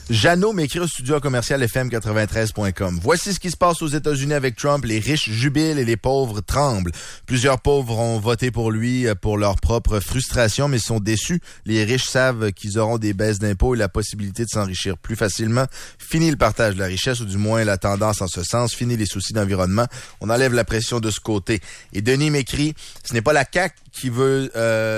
Jeannot m'écrit au studio commercial fm93.com. Voici ce qui se passe aux États-Unis avec Trump. Les riches jubilent et les pauvres tremblent. Plusieurs pauvres ont voté pour lui pour leur propre frustration, mais sont déçus. Les riches savent qu'ils auront des baisses d'impôts et la possibilité de s'enrichir plus facilement. Fini le partage de la richesse, ou du moins la tendance en ce sens. Fini les soucis d'environnement. On enlève la pression de ce côté. Et Denis m'écrit, ce n'est pas la CAQ qui veut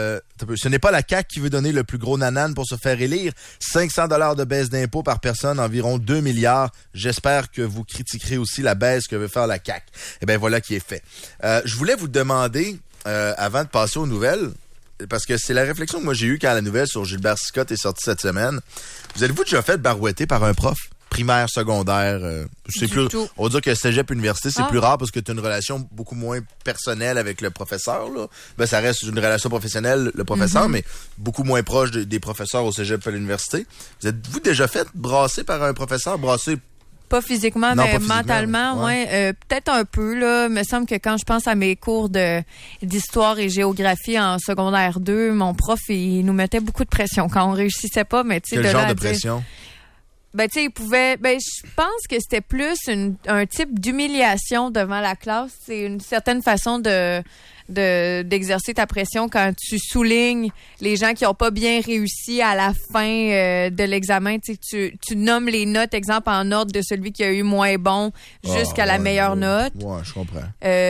donner le plus gros nanan pour se faire élire. 500 $ de baisse d'impôts par personne, environ 2 milliards. J'espère que vous critiquerez aussi la baisse que veut faire la CAQ. Eh bien, voilà qui est fait. Je voulais vous demander, avant de passer aux nouvelles, parce que c'est la réflexion que moi j'ai eue quand la nouvelle sur Gilbert Sicotte est sortie cette semaine. Vous êtes-vous déjà fait barouetter par un prof? Primaire, secondaire, c'est plus. On va dire que cégep université, c'est plus rare parce que tu as une relation beaucoup moins personnelle avec le professeur, là. Ben, ça reste une relation professionnelle, le professeur, mais beaucoup moins proche des professeurs au cégep à l'université. Vous êtes-vous déjà fait brasser par un professeur? Pas physiquement, mais mentalement, ouais. Peut-être un peu, là. Il me semble que quand je pense à mes cours d'histoire et géographie en secondaire 2, mon prof, il nous mettait beaucoup de pression quand on réussissait pas, mais tu sais, quel genre de pression? Ben, tu sais, il pouvait. Ben, je pense que c'était plus un type d'humiliation devant la classe. C'est une certaine façon d'exercer ta pression quand tu soulignes les gens qui ont pas bien réussi à la fin de l'examen. Tu nommes les notes, exemple, en ordre de celui qui a eu moins bon jusqu'à la meilleure note. Ouais, je comprends.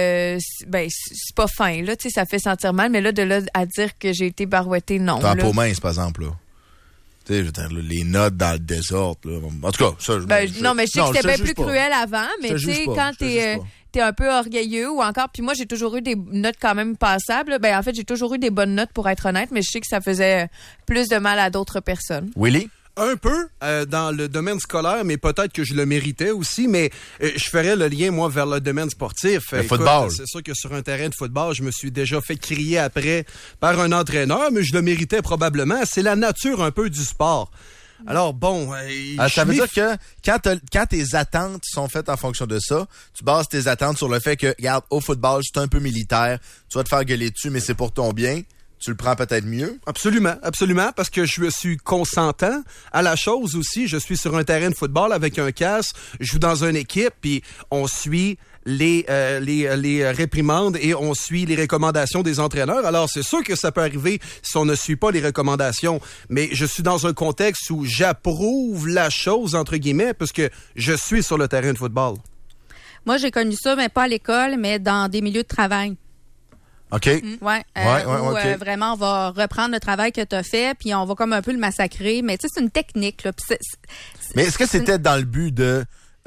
C'est pas fin, là. Tu sais, ça fait sentir mal, mais là, à dire que j'ai été barouettée, non. T'en peau mince, par exemple, là. Je veux dire, les notes dans le désordre. Là. En tout cas, ça... non, mais je sais que c'était bien plus cruel avant, mais tu sais, quand t'es un peu orgueilleux ou encore... Puis moi, j'ai toujours eu des notes quand même passables. Ben, en fait, j'ai toujours eu des bonnes notes, pour être honnête, mais je sais que ça faisait plus de mal à d'autres personnes. Willy? Un peu dans le domaine scolaire, mais peut-être que je le méritais aussi, mais je ferais le lien, moi, vers le domaine sportif. Le football. C'est sûr que sur un terrain de football, je me suis déjà fait crier après par un entraîneur, mais je le méritais probablement. C'est la nature un peu du sport. Alors bon... ça veut dire que quand tes attentes sont faites en fonction de ça, tu bases tes attentes sur le fait que, regarde, au football, c'est un peu militaire, tu vas te faire gueuler dessus, mais c'est pour ton bien. Tu le prends peut-être mieux? Absolument, parce que je suis consentant à la chose aussi. Je suis sur un terrain de football avec un casque, je joue dans une équipe, puis on suit les réprimandes et on suit les recommandations des entraîneurs. Alors, c'est sûr que ça peut arriver si on ne suit pas les recommandations, mais je suis dans un contexte où j'approuve la chose, entre guillemets, parce que je suis sur le terrain de football. Moi, j'ai connu ça, mais pas à l'école, mais dans des milieux de travail. OK. Vraiment, on va reprendre le travail que tu as fait, puis on va comme un peu le massacrer. Mais tu sais, c'est une technique, là. Mais est-ce que c'était dans le but de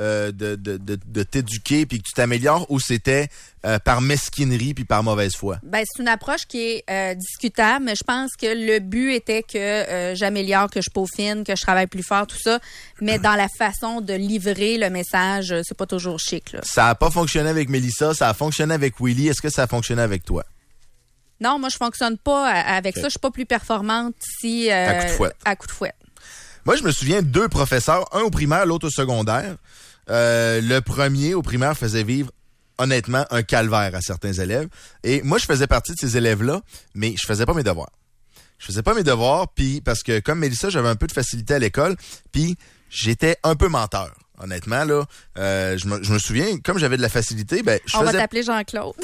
t'éduquer puis que tu t'améliores, ou c'était par mesquinerie puis par mauvaise foi? Ben, c'est une approche qui est discutable, mais je pense que le but était que j'améliore, que je peaufine, que je travaille plus fort, tout ça. Mais dans la façon de livrer le message, c'est pas toujours chic, là. Ça a pas fonctionné avec Mélissa, ça a fonctionné avec Willy. Est-ce que ça a fonctionné avec toi? Non, moi, je fonctionne pas avec ça. Je suis pas plus performante si... à coup de fouette. Moi, je me souviens de 2 professeurs, un au primaire, l'autre au secondaire. Le premier au primaire faisait vivre, honnêtement, un calvaire à certains élèves. Et moi, je faisais partie de ces élèves-là, mais je faisais pas mes devoirs. Puis parce que, comme Mélissa, j'avais un peu de facilité à l'école, puis j'étais un peu menteur. Honnêtement, là, je me souviens, comme j'avais de la facilité, On va t'appeler Jean-Claude.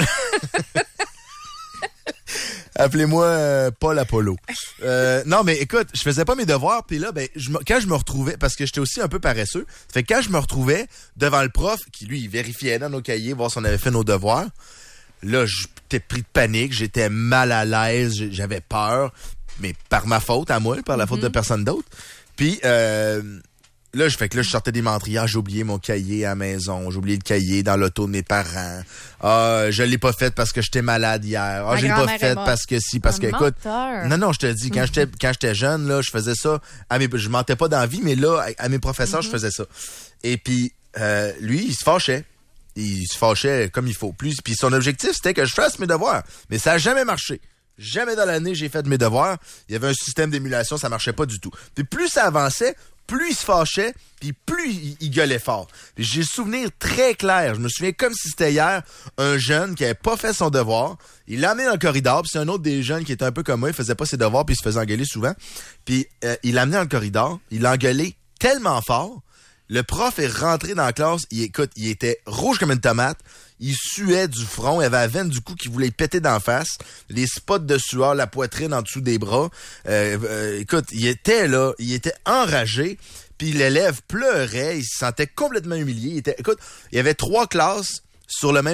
Appelez-moi Paul Apollo. Non, mais écoute, je faisais pas mes devoirs, puis là, quand je me retrouvais, parce que j'étais aussi un peu paresseux, fait que quand je me retrouvais devant le prof, qui lui, il vérifiait dans nos cahiers, voir si on avait fait nos devoirs, là, j'étais pris de panique, j'étais mal à l'aise, j'avais peur, mais par ma faute à moi, par la faute de personne d'autre. Puis, là, je sortais des menteries. J'ai oublié mon cahier à la maison. J'ai oublié le cahier dans l'auto de mes parents. Je l'ai pas fait parce que j'étais malade hier. Je l'ai pas fait parce que si, parce que, écoute. Non, je te dis, quand j'étais jeune, là, je faisais ça. Je mentais pas dans la vie, mais là, à mes professeurs, je faisais ça. Et puis, lui, il se fâchait. Il se fâchait comme il faut. Puis son objectif, c'était que je fasse mes devoirs. Mais ça a jamais marché. Jamais dans l'année, j'ai fait mes devoirs. Il y avait un système d'émulation, ça marchait pas du tout. Puis plus ça avançait, plus il se fâchait, puis plus il gueulait fort. Puis j'ai le souvenir très clair, je me souviens comme si c'était hier, un jeune qui avait pas fait son devoir, il l'a amené dans le corridor, puis c'est un autre des jeunes qui était un peu comme moi, il faisait pas ses devoirs, puis il se faisait engueuler souvent. Puis il l'a amené dans le corridor, il l'a engueulé tellement fort. Le prof est rentré dans la classe. Il était rouge comme une tomate. Il suait du front. Il avait la veine du cou qui voulait péter d'en face. Les spots de sueur, la poitrine en dessous des bras. Il était enragé. Puis l'élève pleurait. Il se sentait complètement humilié. Il y avait 3 classes sur le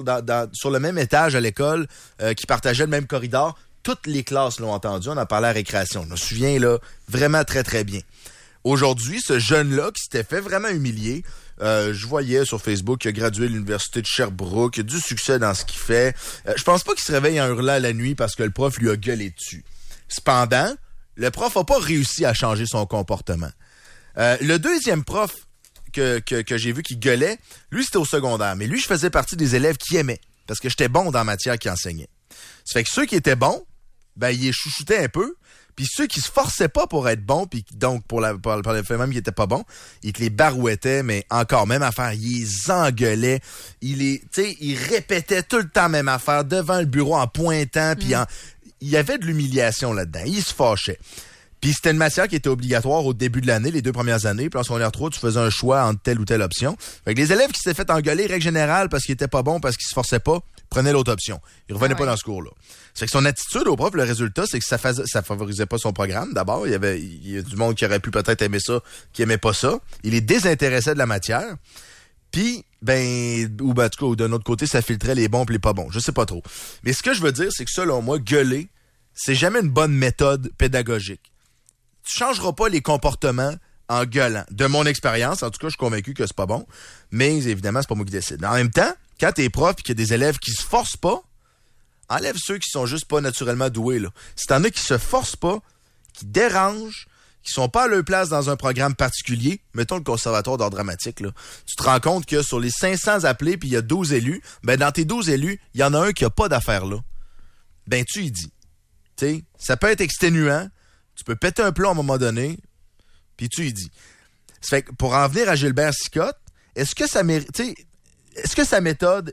même étage à l'école qui partageaient le même corridor. Toutes les classes l'ont entendu. On en parlait à la récréation. Je me souviens là vraiment très, très bien. Aujourd'hui, ce jeune-là qui s'était fait vraiment humilier, je voyais sur Facebook qu'il a gradué de l'université de Sherbrooke, il a du succès dans ce qu'il fait. Je pense pas qu'il se réveille en hurlant la nuit parce que le prof lui a gueulé dessus. Cependant, le prof a pas réussi à changer son comportement. Le deuxième prof que j'ai vu qui gueulait, lui, c'était au secondaire. Mais lui, je faisais partie des élèves qui aimaient parce que j'étais bon dans la matière qu'il enseignait. Ça fait que ceux qui étaient bons, ben, ils les chouchoutaient un peu. Puis ceux qui se forçaient pas pour être bons, puis donc pour le fait même qui étaient pas bons, ils te les barouettaient, mais encore même affaire, ils les engueulaient, ils répétaient tout le temps même affaire devant le bureau en pointant, puis il y avait de l'humiliation là-dedans, ils se fâchaient. Puis c'était une matière qui était obligatoire au début de l'année, les 2 premières années, puis en secondaire 3, tu faisais un choix entre telle ou telle option. Fait que les élèves qui s'étaient fait engueuler, règle générale, parce qu'ils étaient pas bons, parce qu'ils se forçaient pas, prenaient l'autre option. Ils revenaient pas dans ce cours-là. C'est que son attitude au prof, le résultat, c'est que ça favorisait pas son programme. D'abord, il y a du monde qui aurait pu peut-être aimer ça, qui aimait pas ça. Il les désintéressait de la matière. Puis, ou d'un autre côté, ça filtrait les bons et les pas bons. Je sais pas trop. Mais ce que je veux dire, c'est que selon moi, gueuler, c'est jamais une bonne méthode pédagogique. Tu changeras pas les comportements en gueulant. De mon expérience, en tout cas, je suis convaincu que c'est pas bon. Mais évidemment, c'est pas moi qui décide. Mais en même temps, quand t'es prof et qu'il y a des élèves qui se forcent pas, enlève ceux qui sont juste pas naturellement doués, là. Si t'en as qui se forcent pas, qui dérangent, qui sont pas à leur place dans un programme particulier, mettons le conservatoire d'art dramatique, là, tu te rends compte que sur les 500 appelés puis il y a 12 élus, ben dans tes 12 élus, il y en a un qui a pas d'affaires là. Ben tu y dis. Tu sais, ça peut être exténuant, tu peux péter un plomb à un moment donné, puis tu y dis. Ça fait que pour en venir à Gilbert Sicotte, est-ce que ça mérite, tu sais, est-ce que sa méthode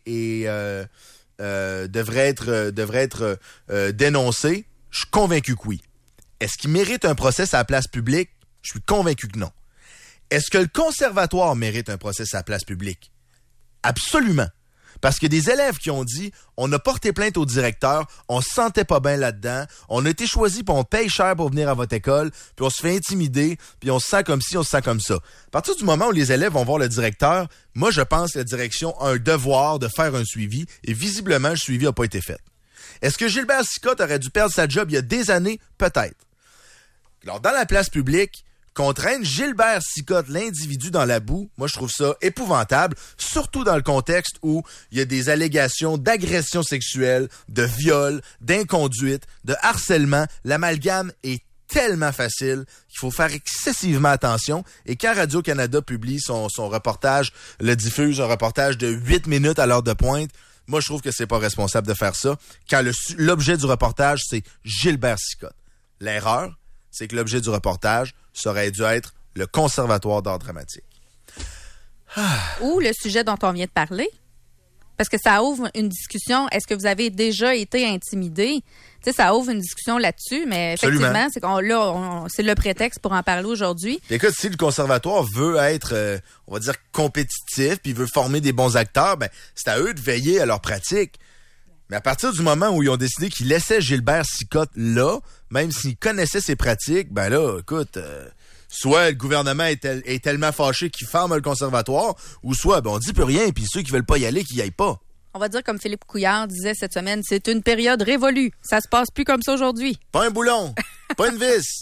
devrait être dénoncée? Je suis convaincu que oui. Est-ce qu'il mérite un procès à la place publique? Je suis convaincu que non. Est-ce que le conservatoire mérite un procès à la place publique? Absolument. Parce qu'il y a des élèves qui ont dit « On a porté plainte au directeur, on se sentait pas bien là-dedans, on a été choisi puis on paye cher pour venir à votre école, puis on se fait intimider, puis on se sent comme ci, on se sent comme ça. » À partir du moment où les élèves vont voir le directeur, moi je pense que la direction a un devoir de faire un suivi, et visiblement le suivi n'a pas été fait. Est-ce que Gilbert Sicotte aurait dû perdre sa job il y a des années? Peut-être. Alors dans la place publique, qu'on traîne Gilbert Sicotte, l'individu, dans la boue, moi, je trouve ça épouvantable, surtout dans le contexte où il y a des allégations d'agression sexuelle, de viol, d'inconduite, de harcèlement. L'amalgame est tellement facile qu'il faut faire excessivement attention. Et quand Radio-Canada publie son reportage, le diffuse, un reportage de 8 minutes à l'heure de pointe, moi, je trouve que c'est pas responsable de faire ça quand l'objet du reportage, c'est Gilbert Sicotte. L'erreur, c'est que l'objet du reportage, ça aurait dû être le Conservatoire d'art dramatique. Ou le sujet dont on vient de parler. Parce que ça ouvre une discussion. Est-ce que vous avez déjà été intimidé? Tu sais, ça ouvre une discussion là-dessus, mais effectivement, c'est le prétexte pour en parler aujourd'hui. Écoute, si le Conservatoire veut être, on va dire, compétitif, puis veut former des bons acteurs, ben c'est à eux de veiller à leur pratique. Mais à partir du moment où ils ont décidé qu'ils laissaient Gilbert Sicotte là, même s'ils connaissaient ses pratiques, ben là, écoute, soit le gouvernement est tellement fâché qu'il ferme le conservatoire, ou soit, ben on dit plus rien, puis ceux qui veulent pas y aller, qu'ils y aillent pas. On va dire comme Philippe Couillard disait cette semaine, c'est une période révolue. Ça se passe plus comme ça aujourd'hui. Pas un boulon, pas une vis.